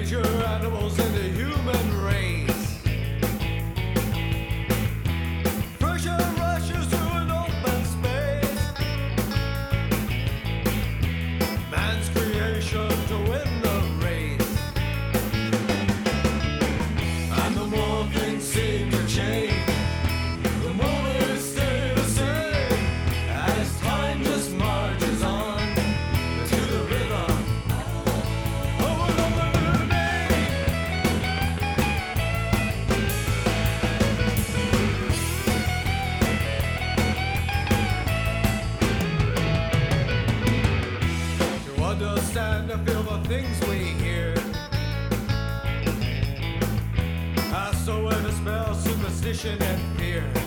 major animals in the human race. Pressure rushes through an open space. Man's creation to win the race. And the more things seem to change, the more they stay the same. As time just marches on to the rhythm of another day. To understand and feel the things we hear, I so ever spell superstition and fear.